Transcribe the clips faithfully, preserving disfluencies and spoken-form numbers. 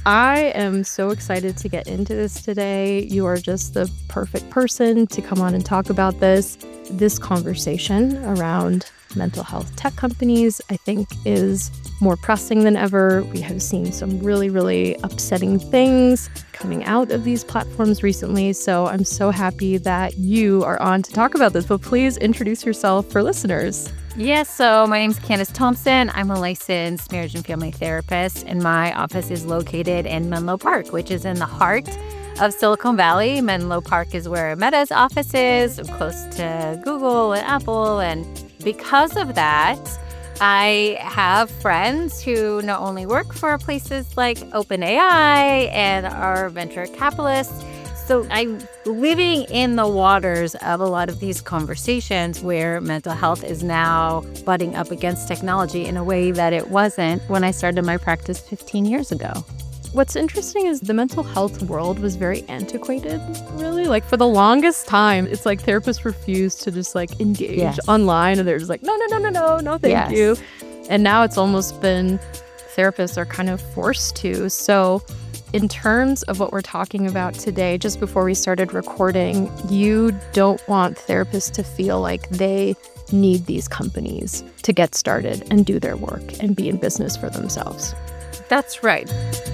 I am so excited to get into this today. You are just the perfect person to come on and talk about this. This conversation around mental health tech companies, I think, is more pressing than ever. We have seen some really, really upsetting things coming out of these platforms recently. So I'm so happy that you are on to talk about this. But please introduce yourself for listeners. Yes, so my name is Candace Thompson. I'm a licensed marriage and family therapist, and my office is located in Menlo Park, which is in the heart of Silicon Valley. Menlo Park is where Meta's office is, close to Google and Apple. And because of that, I have friends who not only work for places like OpenAI and are venture capitalists. So I'm living in the waters of a lot of these conversations where mental health is now butting up against technology in a way that it wasn't when I started my practice fifteen years ago. What's interesting is the mental health world was very antiquated, really. Like, for the longest time, it's like therapists refused to just, like, engage Yes. online. And they're just like, no, no, no, no, no, no, thank Yes. you. And now it's almost been therapists are kind of forced to. So in terms of what we're talking about today, just before we started recording, you don't want therapists to feel like they need these companies to get started and do their work and be in business for themselves. That's right.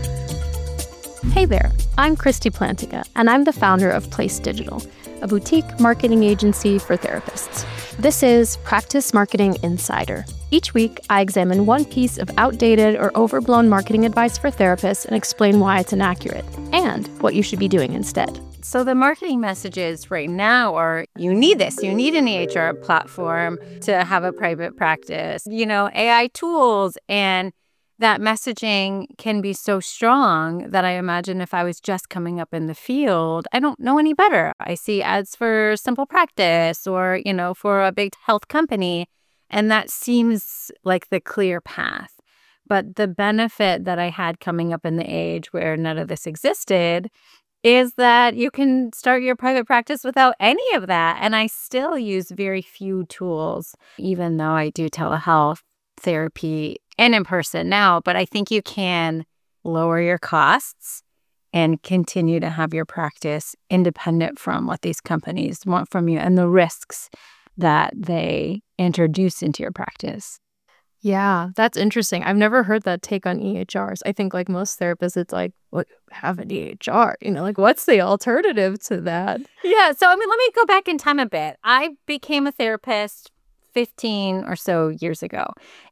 Hey there, I'm Christy Plantiga, and I'm the founder of Place Digital, a boutique marketing agency for therapists. This is Practice Marketing Insider. Each week, I examine one piece of outdated or overblown marketing advice for therapists and explain why it's inaccurate and what you should be doing instead. So the marketing messages right now are, you need this, you need an E H R platform to have a private practice, you know, A I tools, and that messaging can be so strong that I imagine if I was just coming up in the field, I don't know any better. I see ads for Simple Practice or, you know, for a big health company, and that seems like the clear path. But the benefit that I had coming up in the age where none of this existed is that you can start your private practice without any of that. And I still use very few tools, even though I do telehealth therapy and in person now. But I think you can lower your costs and continue to have your practice independent from what these companies want from you and the risks that they introduce into your practice. Yeah, that's interesting. I've never heard that take on E H Rs. I think like most therapists, it's like, what, have an E H R? You know, like what's the alternative to that? Yeah. So, I mean, let me go back in time a bit. I became a therapist fifteen or so years ago,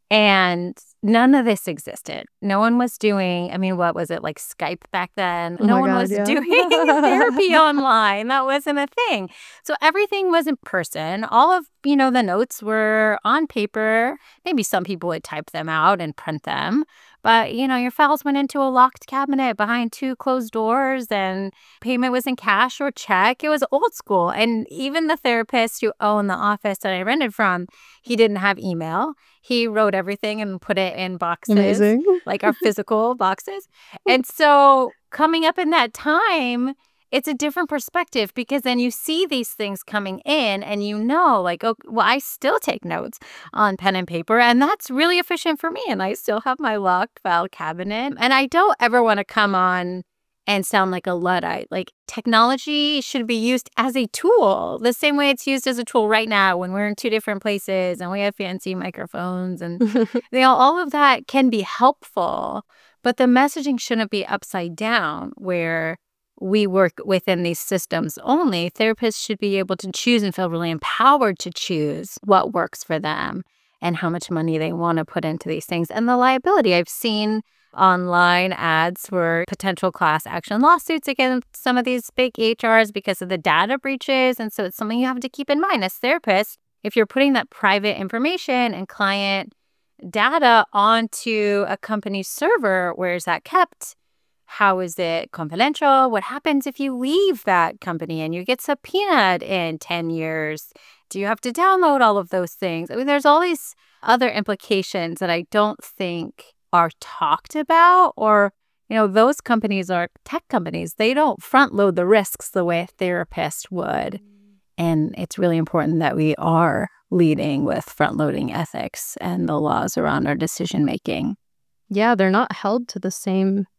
and none of this existed. No one was doing, I mean, what was it, like Skype back then? Oh no my one God, was yeah. doing therapy online. That wasn't a thing. So everything was in person. All of, you know, the notes were on paper. Maybe some people would type them out and print them. But, you know, your files went into a locked cabinet behind two closed doors, and payment was in cash or check. It was old school. And even the therapist who owned the office that I rented from, he didn't have email. He wrote everything and put it in boxes, Amazing. like our physical boxes. And so coming up in that time, it's a different perspective, because then you see these things coming in and you know, like, oh, well, I still take notes on pen and paper, and that's really efficient for me. And I still have my locked file cabinet. And I don't ever want to come on and sound like a Luddite. Like, technology should be used as a tool, the same way it's used as a tool right now when we're in two different places and we have fancy microphones. And you know, all of that can be helpful, but the messaging shouldn't be upside down where we work within these systems only. Therapists should be able to choose and feel really empowered to choose what works for them and how much money they want to put into these things and the liability. I've seen online ads for potential class action lawsuits against some of these big E H Rs because of the data breaches. And so it's something you have to keep in mind as therapists. If you're putting that private information and client data onto a company's server, where is that kept? How is it confidential? What happens if you leave that company and you get subpoenaed in ten years? Do you have to download all of those things? I mean, there's all these other implications that I don't think are talked about, or, you know, those companies are tech companies. They don't front load the risks the way a therapist would. And it's really important that we are leading with front loading ethics and the laws around our decision making. Yeah, they're not held to the same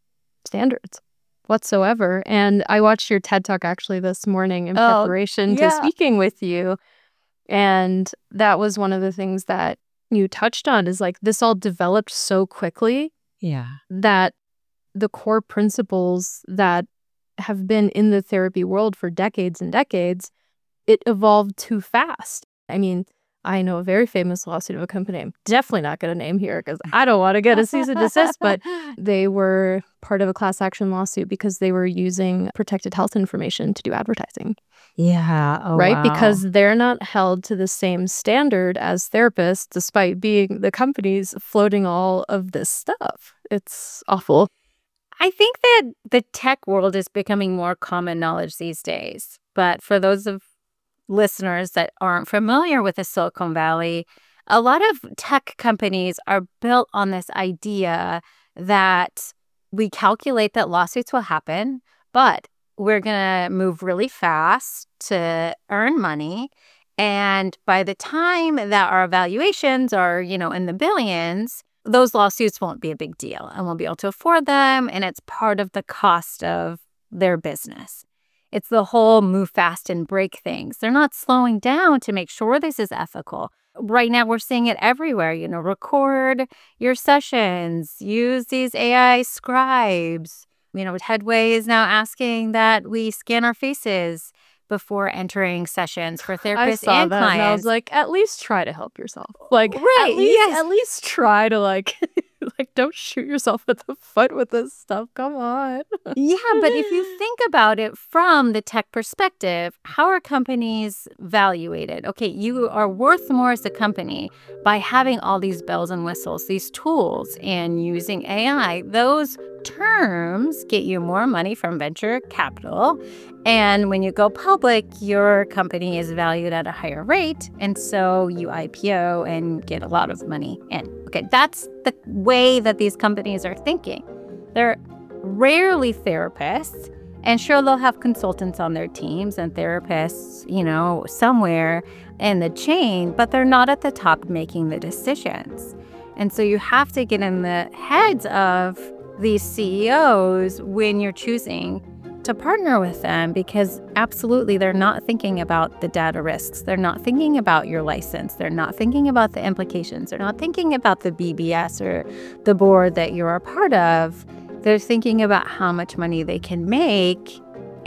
standards whatsoever. And I watched your TED Talk actually this morning in Oh, preparation to yeah. speaking with you. And that was one of the things that you touched on is like this all developed so quickly Yeah. that the core principles that have been in the therapy world for decades and decades, it evolved too fast. I mean, I know a very famous lawsuit of a company I'm definitely not going to name here because I don't want to get a cease and desist, but they were part of a class action lawsuit because they were using protected health information to do advertising. Yeah. Oh, right? wow. Because they're not held to the same standard as therapists, despite being the companies floating all of this stuff. It's awful. I think that the tech world is becoming more common knowledge these days. But for those of listeners that aren't familiar with the Silicon Valley, a lot of tech companies are built on this idea that we calculate that lawsuits will happen, but we're going to move really fast to earn money. And by the time that our valuations are, you know, in the billions, those lawsuits won't be a big deal and we'll be able to afford them. And it's part of the cost of their business. It's the whole move fast and break things. They're not slowing down to make sure this is ethical. Right now, we're seeing it everywhere. You know, record your sessions, use these A I scribes. You know, Headway is now asking that we scan our faces before entering sessions for therapists I saw and that clients. and I was like, at least try to help yourself. Like, right, at least, yes. at least try to like, like, don't shoot yourself in the foot with this stuff. Come on. Yeah, but if you think about it from the tech perspective, how are companies evaluated? Okay, you are worth more as a company by having all these bells and whistles, these tools, and using A I. Those terms get you more money from venture capital. And when you go public, your company is valued at a higher rate. And so you I P O and get a lot of money in. Okay, that's the way that these companies are thinking. They're rarely therapists. And sure, they'll have consultants on their teams and therapists, you know, somewhere in the chain, but they're not at the top making the decisions. And so you have to get in the heads of these C E Os when you're choosing to partner with them, because absolutely they're not thinking about the data risks. They're not thinking about your license. They're not thinking about the implications. They're not thinking about the B B S or the board that you're a part of. They're thinking about how much money they can make,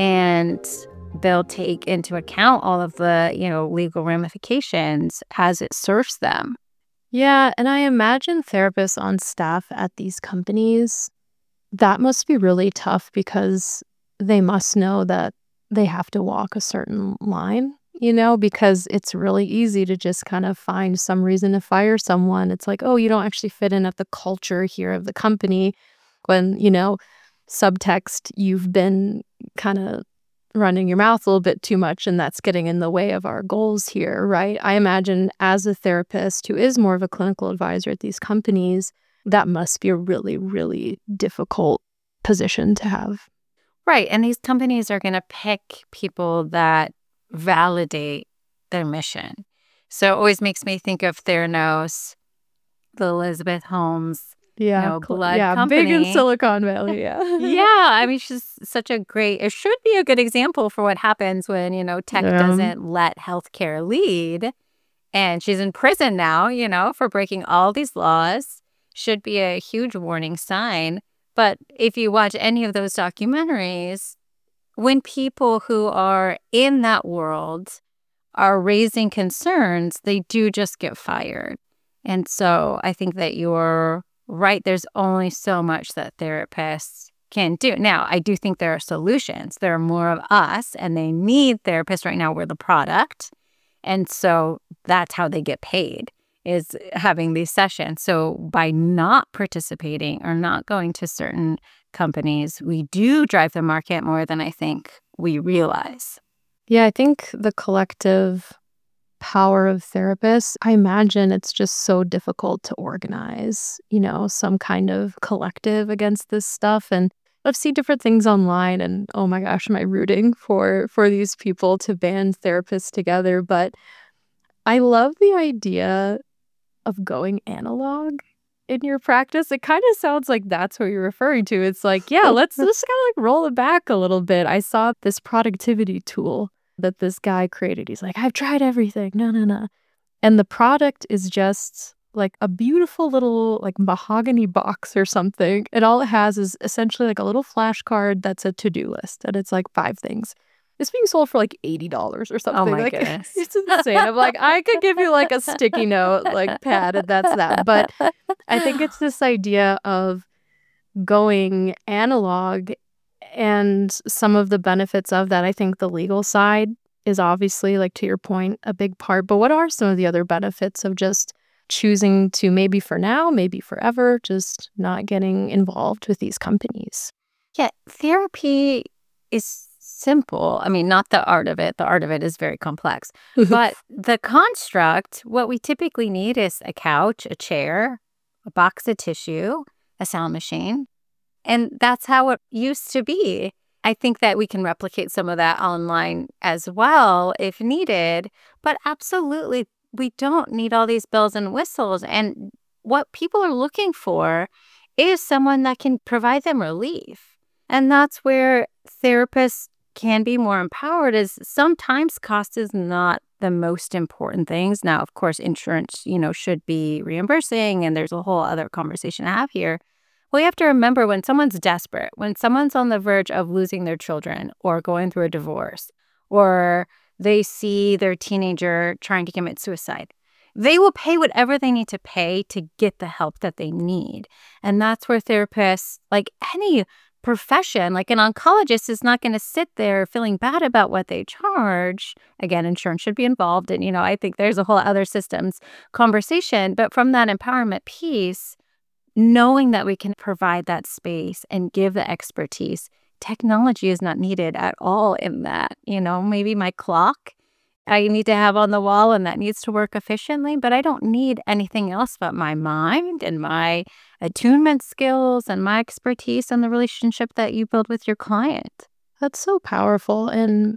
and they'll take into account all of the, you know, legal ramifications as it serves them. Yeah, and I imagine therapists on staff at these companies, that must be really tough because they must know that they have to walk a certain line, you know, because it's really easy to just kind of find some reason to fire someone. It's like, oh, you don't actually fit in at the culture here of the company. When, you know, subtext, you've been kind of running your mouth a little bit too much, and that's getting in the way of our goals here, right? I imagine as a therapist who is more of a clinical advisor at these companies, that must be a really, really difficult position to have. Right. And these companies are going to pick people that validate their mission. So it always makes me think of Theranos, the Elizabeth Holmes, Yeah, you know, cl- blood yeah, company. big in Silicon Valley, yeah. Yeah, I mean, she's such a great, it should be a good example for what happens when, you know, tech Yeah. doesn't let healthcare lead. And she's in prison now, you know, for breaking all these laws. Should be a huge warning sign. But if you watch any of those documentaries, when people who are in that world are raising concerns, they do just get fired. And so I think that you're right. There's only so much that therapists can do. Now, I do think there are solutions. There are more of us, and they need therapists right now. We're the product. And so that's how they get paid, is having these sessions. So by not participating or not going to certain companies, we do drive the market more than I think we realize. Yeah, I think the collective power of therapists, I imagine it's just so difficult to organize, you know, some kind of collective against this stuff. And I've seen different things online, and oh my gosh, am I rooting for for these people to band therapists together. But I love the idea of going analog. in your practice? It kind of sounds like that's what you're referring to. It's like, yeah, let's just kind of like roll it back a little bit. I saw this productivity tool that this guy created. He's like, I've tried everything. No, no, no. And the product is just like a beautiful little like mahogany box or something. And all it has is essentially like a little flashcard that's a to-do list. And it's like five things. It's being sold for like eighty dollars or something. Oh my like goodness. It's insane. I'm like, I could give you like a sticky note, like pad, and that's that. But I think it's this idea of going analog and some of the benefits of that. I think the legal side is obviously, like to your point, a big part. But what are some of the other benefits of just choosing to maybe for now, maybe forever, just not getting involved with these companies? Yeah, therapy is simple. I mean, not the art of it. The art of it is very complex. But the construct, what we typically need is a couch, a chair, a box of tissue, a sound machine. And that's how it used to be. I think that we can replicate some of that online as well if needed. But absolutely, we don't need all these bells and whistles. And what people are looking for is someone that can provide them relief. And that's where therapists can be more empowered, is sometimes cost is not the most important things. Now, of course, insurance, you know, should be reimbursing, and there's a whole other conversation to have here. Well, you have to remember, when someone's desperate, when someone's on the verge of losing their children or going through a divorce, or they see their teenager trying to commit suicide, they will pay whatever they need to pay to get the help that they need. And that's where therapists, like any profession, like an oncologist, is not going to sit there feeling bad about what they charge. Again, insurance should be involved. And, you know, I think there's a whole other systems conversation. But from that empowerment piece, knowing that we can provide that space and give the expertise, technology is not needed at all in that. You know, maybe my clock I need to have on the wall, and that needs to work efficiently, but I don't need anything else but my mind and my attunement skills and my expertise and the relationship that you build with your client. That's so powerful. And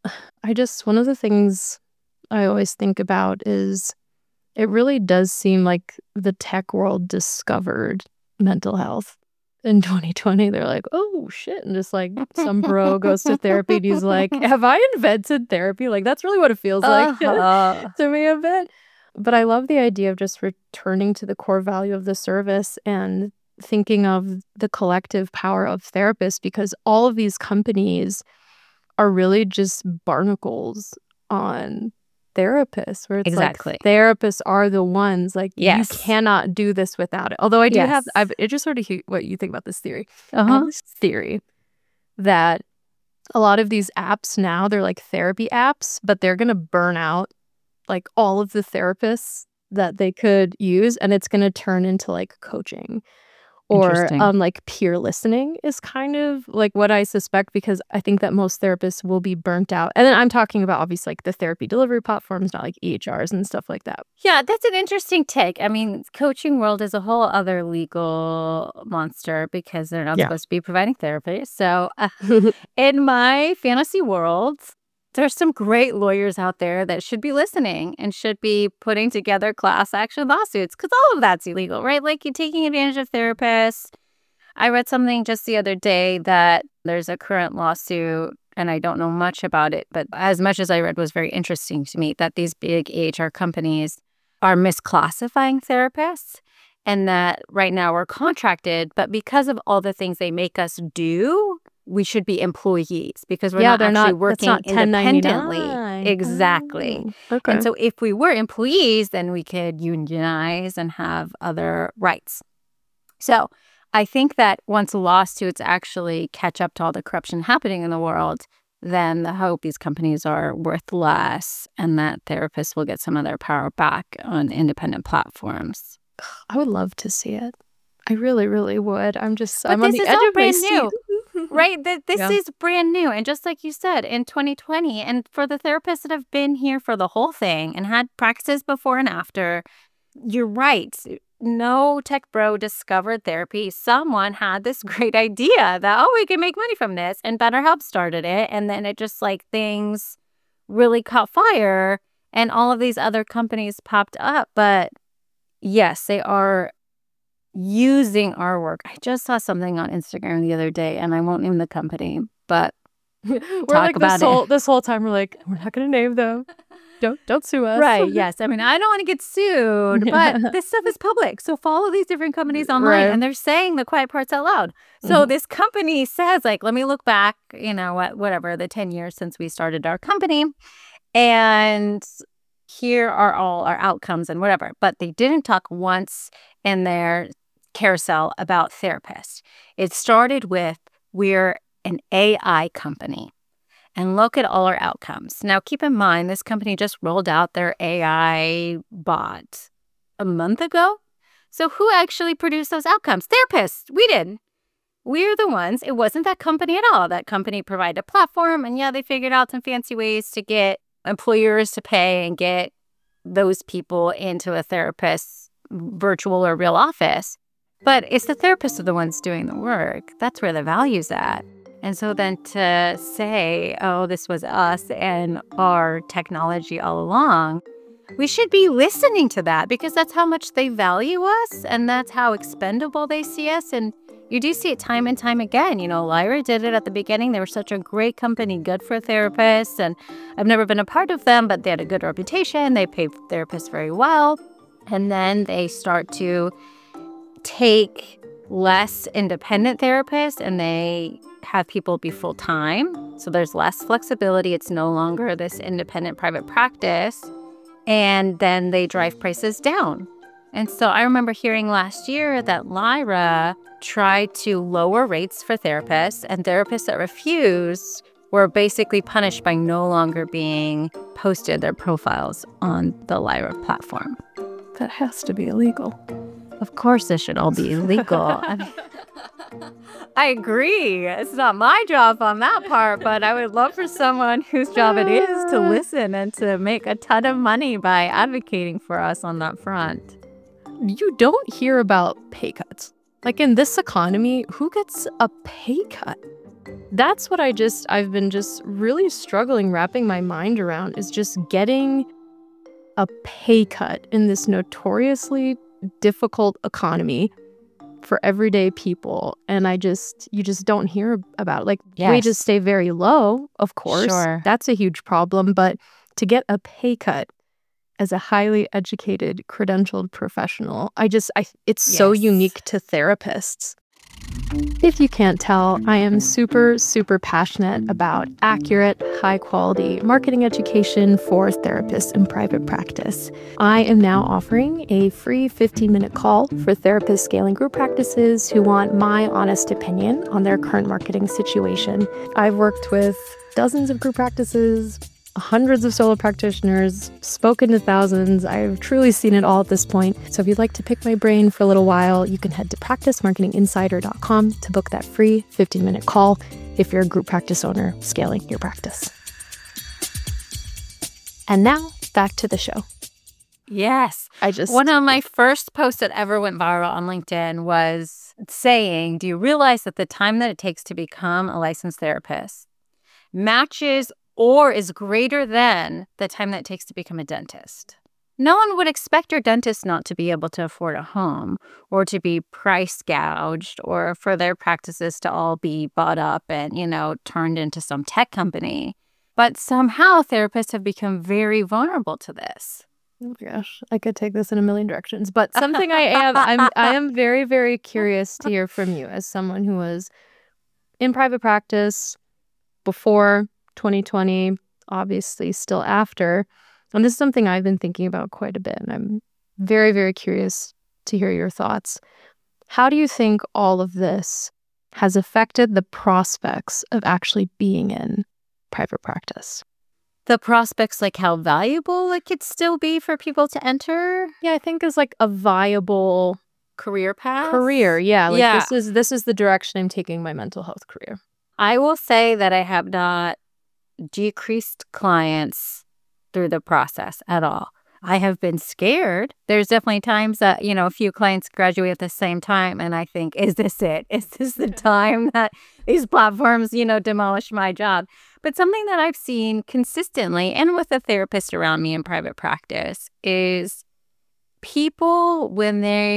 I just, one of the things I always think about is it really does seem like the tech world discovered mental health in twenty twenty. They're like, oh shit. And just like some bro goes to therapy and he's like, have I invented therapy? Like, that's really what it feels like Uh-huh. to me a bit. But I love the idea of just returning to the core value of the service and thinking of the collective power of therapists, because all of these companies are really just barnacles on therapists, where it's Exactly. like therapists are the ones, like, Yes. you cannot do this without it. Although I do have, Yes. I've interested to hear what you think about this theory. I Uh-huh. have this theory that a lot of these apps now, they're like therapy apps, but they're going to burn out like all of the therapists that they could use, and it's going to turn into like coaching. Or Interesting. um, like peer listening is kind of like what I suspect, because I think that most therapists will be burnt out. And then I'm talking about obviously like the therapy delivery platforms, not like E H Rs and stuff like that. Yeah, that's an interesting take. I mean, coaching world is a whole other legal monster because they're not Yeah. supposed to be providing therapy. So uh, in my fantasy world, there's some great lawyers out there that should be listening and should be putting together class action lawsuits, because all of that's illegal, right? Like, you're taking advantage of therapists. I read something just the other day that there's a current lawsuit, and I don't know much about it, but as much as I read was very interesting to me, that these big E H R companies are misclassifying therapists, and that right now we're contracted, but because of all the things they make us do, we should be employees because we're Yeah, not they're actually not, that's working not independently. ten ninety-nine. Exactly. Oh, okay. And so if we were employees, then we could unionize and have other rights. So I think that once lawsuits actually catch up to all the corruption happening in the world, then the hope these companies are worth less and that therapists will get some of their power back on independent platforms. I would love to see it. I really, really would. I'm just, But I'm on this the is edge all of my brand seat. new. Right? Th- This Yeah. is brand new. And just like you said, in twenty twenty, and for the therapists that have been here for the whole thing and had practices before and after, you're right. No tech bro discovered therapy. Someone had this great idea that, oh, we can make money from this. And BetterHelp started it. And then it just like things really caught fire and all of these other companies popped up. But yes, they are using our work. I just saw something on Instagram the other day, and I won't name the company, but we're talk like about this whole it. this whole time we're like, we're not gonna name them. Don't don't sue us. Right. Yes. I mean, I don't want to get sued, but this stuff is public. So follow these different companies online, Right. and they're saying the quiet parts out loud. So Mhm. this company says, like, let me look back, you know, what, whatever, the ten years since we started our company. And here are all our outcomes and whatever. But they didn't talk once in their carousel about therapists. It started with, we're an A I company. And look at all our outcomes. Now, keep in mind, this company just rolled out their A I bot a month ago. So who actually produced those outcomes? Therapists. We did. We're the ones. It wasn't that company at all. That company provided a platform. And yeah, they figured out some fancy ways to get employers to pay and get those people into a therapist's virtual or real office. But it's the therapists are the ones doing the work. That's where the value's at. And so then to say, oh, this was us and our technology all along, we should be listening to that because that's how much they value us and that's how expendable they see us. And you do see it time and time again. You know, Lyra did it at the beginning. They were such a great company, good for therapists. And I've never been a part of them, but they had a good reputation. They paid therapists very well. And then they start to take less independent therapists and they have people be full-time. So there's less flexibility. It's no longer this independent private practice. And then they drive prices down. And so I remember hearing last year that Lyra tried to lower rates for therapists, and therapists that refused were basically punished by no longer being posted their profiles on the Lyra platform. That has to be illegal. Of course, this should all be illegal. I mean, I agree. It's not my job on that part, but I would love for someone whose job it is to listen and to make a ton of money by advocating for us on that front. You don't hear about pay cuts. Like in this economy, who gets a pay cut? That's what I just, I've been just really struggling wrapping my mind around is just getting a pay cut in this notoriously difficult economy for everyday people. And I just, you just don't hear about it. Like Yes. wages stay very low, of course. Sure. That's a huge problem. But to get a pay cut as a highly educated, credentialed professional, I just, I, it's so Yes. unique to therapists. If you can't tell, I am super, super passionate about accurate, high-quality marketing education for therapists in private practice. I am now offering a free fifteen-minute call for therapists scaling group practices who want my honest opinion on their current marketing situation. I've worked with dozens of group practices, hundreds of solo practitioners, spoken to thousands. I've truly seen it all at this point. So if you'd like to pick my brain for a little while, you can head to practice marketing insider dot com to book that free fifteen-minute call if you're a group practice owner scaling your practice. And now, back to the show. Yes. I just... One of my first posts that ever went viral on LinkedIn was saying, do you realize that the time that it takes to become a licensed therapist matches or is greater than the time that it takes to become a dentist? No one would expect your dentist not to be able to afford a home or to be price gouged or for their practices to all be bought up and, you know, turned into some tech company. But somehow therapists have become very vulnerable to this. Oh my gosh, I could take this in a million directions. But something I am, I'm, I am very, very curious to hear from you as someone who was in private practice before twenty twenty, obviously still after. And this is something I've been thinking about quite a bit. And I'm very, very curious to hear your thoughts. How do you think all of this has affected the prospects of actually being in private practice? The prospects, like how valuable it could still be for people to enter? Yeah, I think is like a viable Career path? career. Yeah, like Yeah. this is this is the direction I'm taking my mental health career. I will say that I have not decreased clients through the process at all. I have been scared. There's definitely times that, you know, a few clients graduate at the same time and I think, is this it? Is this the time that these platforms, you know, demolish my job? But something that I've seen consistently and with a therapist around me in private practice is people, when they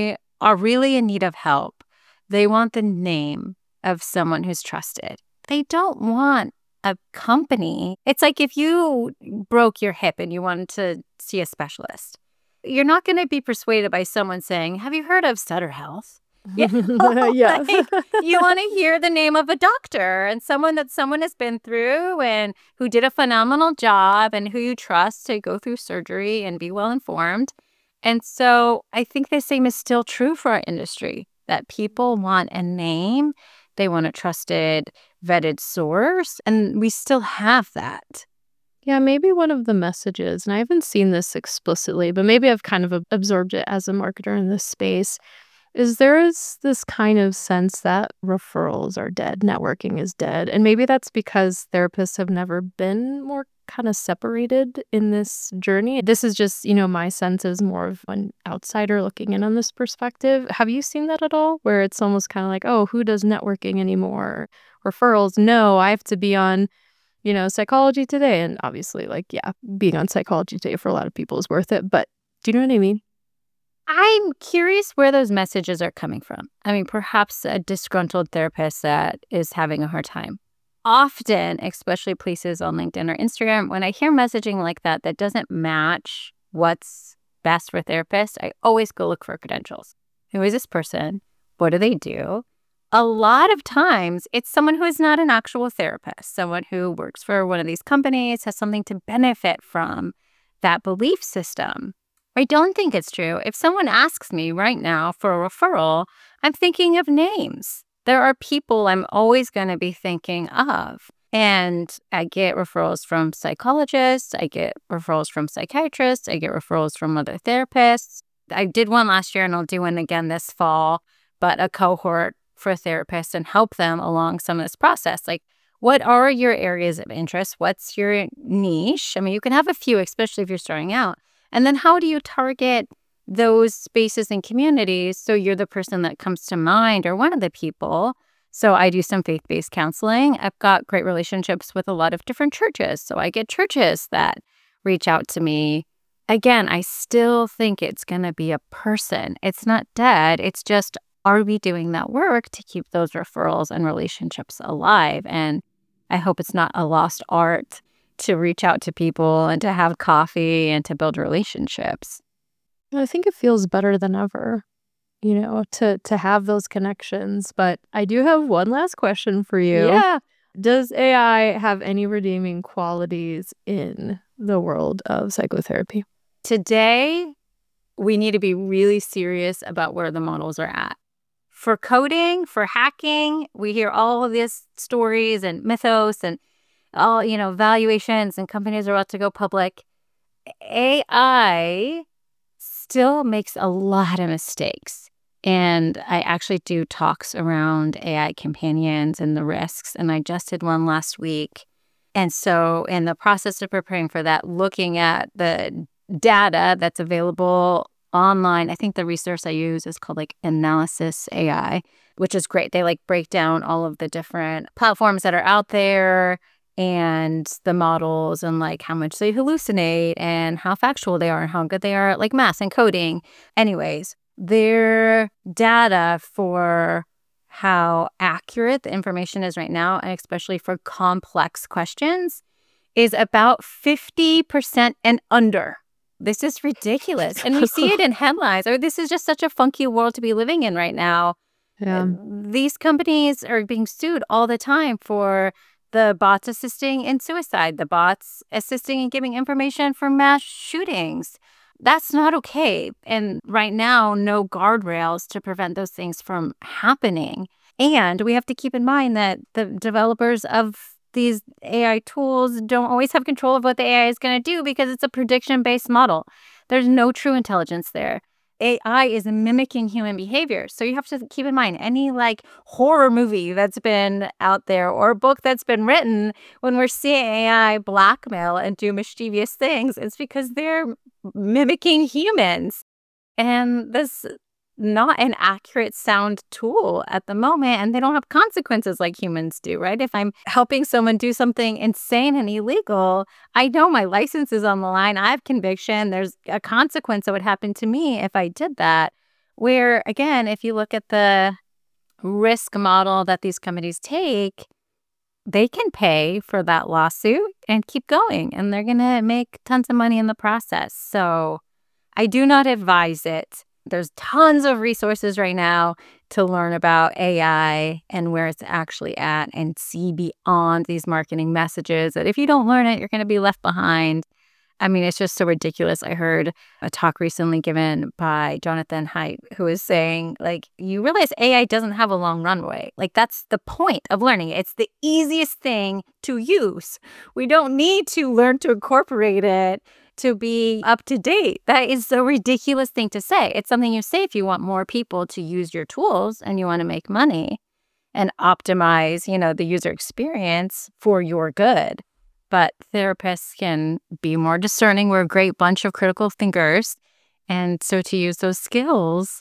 are really in need of help, they want the name of someone who's trusted. They don't want a company. It's like if you broke your hip and you wanted to see a specialist, you're not going to be persuaded by someone saying, have you heard of Sutter Health? You know, Yeah. like, you want to hear the name of a doctor and someone that someone has been through and who did a phenomenal job and who you trust to go through surgery and be well informed. And so I think the same is still true for our industry, that people want a name, they want a trusted, vetted source, and we still have that. Yeah, maybe one of the messages, and I haven't seen this explicitly, but maybe I've kind of ab- absorbed it as a marketer in this space, is there is this kind of sense that referrals are dead, networking is dead. And maybe that's because therapists have never been more kind of separated in this journey. This is just, you know, my sense is more of an outsider looking in on this perspective. Have you seen that at all? Where it's almost kind of like, oh, who does networking anymore? Referrals? No, I have to be on, you know, Psychology Today. And obviously, like, yeah, being on Psychology Today for a lot of people is worth it. But do you know what I mean? I'm curious where those messages are coming from. I mean, perhaps a disgruntled therapist that is having a hard time. Often, especially places on LinkedIn or Instagram, when I hear messaging like that that doesn't match what's best for therapists, I always go look for credentials. Who is this person? What do they do? A lot of times, it's someone who is not an actual therapist, someone who works for one of these companies, has something to benefit from that belief system. I don't think it's true. If someone asks me right now for a referral, I'm thinking of names. There are people I'm always going to be thinking of. And I get referrals from psychologists. I get referrals from psychiatrists. I get referrals from other therapists. I did one last year and I'll do one again this fall, but a cohort for therapists and help them along some of this process. Like, what are your areas of interest? What's your niche? I mean, you can have a few, especially if you're starting out. And then how do you target those spaces and communities so you're the person that comes to mind or one of the people? So I do some faith-based counseling. I've got great relationships with a lot of different churches. So I get churches that reach out to me. Again, I still think it's going to be a person. It's not dead. It's just, are we doing that work to keep those referrals and relationships alive? And I hope it's not a lost art to reach out to people and to have coffee and to build relationships. I think it feels better than ever, you know, to to have those connections. But I do have one last question for you. Yeah. Does A I have any redeeming qualities in the world of psychotherapy? Today, we need to be really serious about where the models are at. For coding, for hacking, we hear all of these stories and mythos and all, you know, valuations and companies are about to go public. A I still makes a lot of mistakes. And I actually do talks around A I companions and the risks. And I just did one last week. And so in the process of preparing for that, looking at the data that's available online, I think the resource I use is called like Analysis A I, which is great. They like break down all of the different platforms that are out there and the models and like how much they hallucinate and how factual they are and how good they are at like math and coding. Anyways, their data for how accurate the information is right now, and especially for complex questions, is about fifty percent and under. This is ridiculous. And we see it in headlines. Or this is just such a funky world to be living in right now. Yeah. These companies are being sued all the time for the bots assisting in suicide, the bots assisting in giving information for mass shootings. That's not okay. And right now, no guardrails to prevent those things from happening. And we have to keep in mind that the developers of these A I tools don't always have control of what the A I is going to do because it's a prediction-based model. There's no true intelligence there. A I is mimicking human behavior. So you have to keep in mind any like horror movie that's been out there or book that's been written, when we're seeing A I blackmail and do mischievous things, it's because they're mimicking humans. And this not an accurate sound tool at the moment, and they don't have consequences like humans do, right? If I'm helping someone do something insane and illegal, I know my license is on the line. I have conviction. There's a consequence that would happen to me if I did that. Where, again, if you look at the risk model that these companies take, they can pay for that lawsuit and keep going, and they're going to make tons of money in the process. So I do not advise it. There's tons of resources right now to learn about A I and where it's actually at and see beyond these marketing messages that if you don't learn it, you're going to be left behind. I mean, it's just so ridiculous. I heard a talk recently given by Jonathan Haidt, who was saying, like, you realize A I doesn't have a long runway. Like, that's the point of learning. It's the easiest thing to use. We don't need to learn to incorporate it to be up to date. That is a ridiculous thing to say. It's something you say if you want more people to use your tools and you want to make money and optimize, you know, the user experience for your good. But therapists can be more discerning. We're a great bunch of critical thinkers. And so to use those skills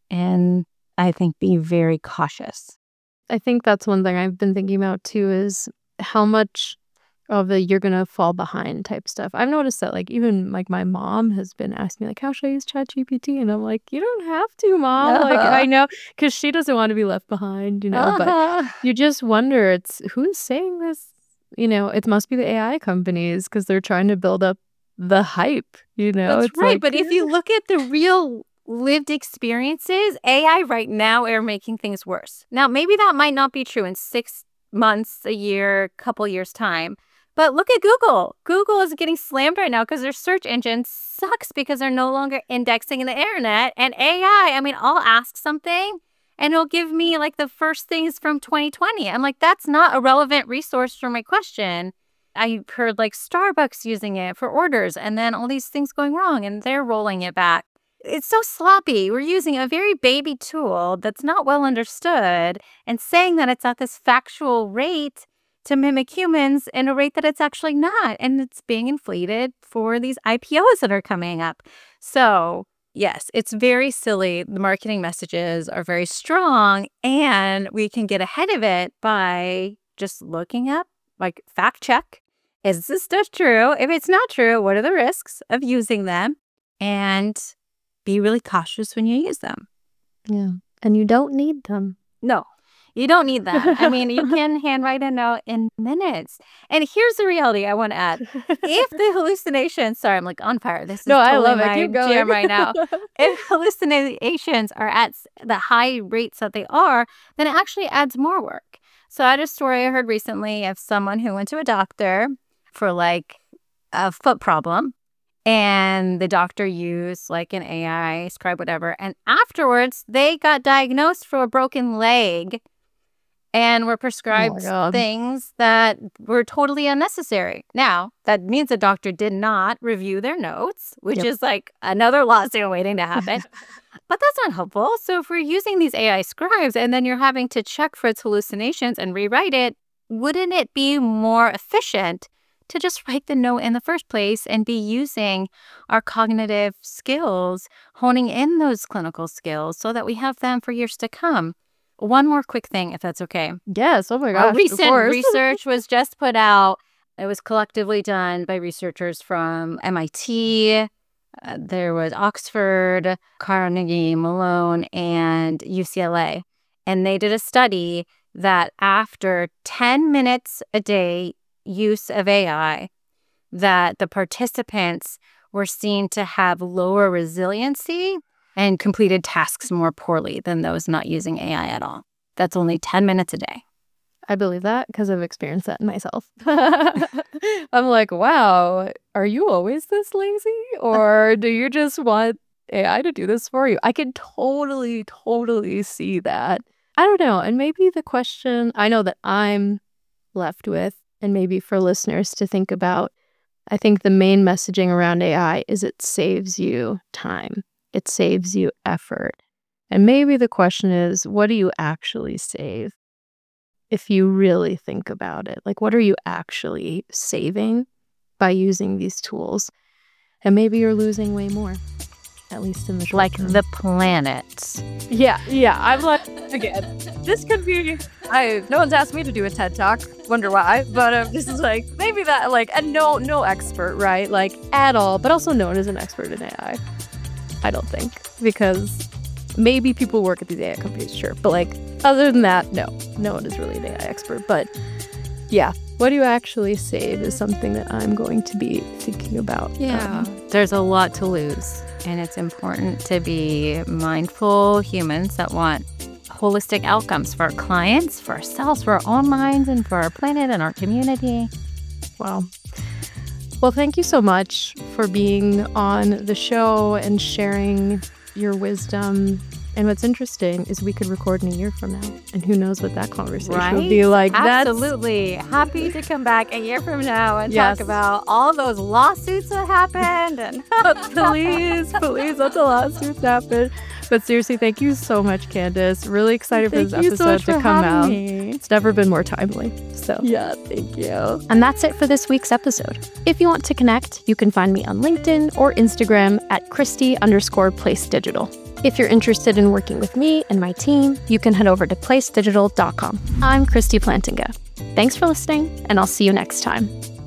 and I think be very cautious. I think that's one thing I've been thinking about too, is how much of the you're gonna fall behind type stuff. I've noticed that, like, even like my mom has been asking me, like, how should I use ChatGPT? And I'm like, you don't have to, Mom. Uh-huh. Like, I know, because she doesn't want to be left behind, you know. Uh-huh. But you just wonder, it's who's saying this? You know, it must be the A I companies because they're trying to build up the hype, you know? That's it's right. like, But if you look at the real lived experiences, A I right now are making things worse. Now, maybe that might not be true in six months, a year, couple years time. But look at Google. Google is getting slammed right now because their search engine sucks because they're no longer indexing in the internet. And A I, I mean, I'll ask something and it'll give me like the first things from twenty twenty. I'm like, that's not a relevant resource for my question. I heard like Starbucks using it for orders and then all these things going wrong and they're rolling it back. It's so sloppy. We're using a very baby tool that's not well understood and saying that it's at this factual rate to mimic humans in a rate that it's actually not. And it's being inflated for these I P Os that are coming up. So yes, it's very silly. The marketing messages are very strong and we can get ahead of it by just looking up, like, fact check. Is this stuff true? If it's not true, what are the risks of using them? And be really cautious when you use them. Yeah. And you don't need them. No, you don't need that. I mean, you can handwrite a note in minutes. And here's the reality I want to add. If the hallucinations, sorry, I'm like on fire. This is No, I totally love it. my Keep going. jam right now. If hallucinations are at the high rates that they are, then it actually adds more work. So I had a story I heard recently of someone who went to a doctor for like a foot problem. And the doctor used like an A I, scribe, whatever. And afterwards, they got diagnosed for a broken leg and were prescribed God. things that were totally unnecessary. Now, that means the doctor did not review their notes, which Yep. is like another lawsuit waiting to happen. But that's not helpful. So if we're using these A I scribes and then you're having to check for its hallucinations and rewrite it, wouldn't it be more efficient to just write the note in the first place and be using our cognitive skills, honing in those clinical skills so that we have them for years to come? One more quick thing, if that's okay. Yes. Oh my gosh. Our of recent course. research was just put out. It was collectively done by researchers from M I T. Uh, there was Oxford, Carnegie Mellon, and U C L A. And they did a study that after ten minutes a day use of A I, that the participants were seen to have lower resiliency and completed tasks more poorly than those not using A I at all. That's only ten minutes a day. I believe that because I've experienced that in myself. I'm like, wow, are you always this lazy? Or do you just want A I to do this for you? I can totally, totally see that. I don't know. And maybe the question I know that I'm left with, and maybe for listeners to think about, I think the main messaging around A I is it saves you time. It saves you effort. And maybe the question is, what do you actually save? If you really think about it, like, what are you actually saving by using these tools? And maybe you're losing way more, at least in the short Like term. the planet. Yeah, yeah. I'm like, again, this could be, I, no one's asked me to do a TED Talk, wonder why, but um, this is like, maybe that, like, and no, no expert, right? Like, at all, but also no one is an expert in A I. I don't think, because maybe people work at these A I companies, sure. But like, other than that, no. No one is really an A I expert. But yeah, what do you actually save is something that I'm going to be thinking about. Yeah. Um, There's a lot to lose. And it's important to be mindful humans that want holistic outcomes for our clients, for ourselves, for our own minds, and for our planet and our community. Wow. Well, thank you so much for being on the show and sharing your wisdom. And what's interesting is we could record in a year from now, and who knows what that conversation Right? will be like. Absolutely. Happy to come back a year from now and Yes. talk about all those lawsuits that happened. And That's, please, please, let the lawsuits happen. But seriously, thank you so much, Candace. Really excited for Thank this you so episode much to for come out. having me. It's never been more timely. So Yeah, thank you. And that's it for this week's episode. If you want to connect, you can find me on LinkedIn or Instagram at Christy underscore Place Digital. If you're interested in working with me and my team, you can head over to place digital dot com. I'm Christy Plantinga. Thanks for listening, and I'll see you next time.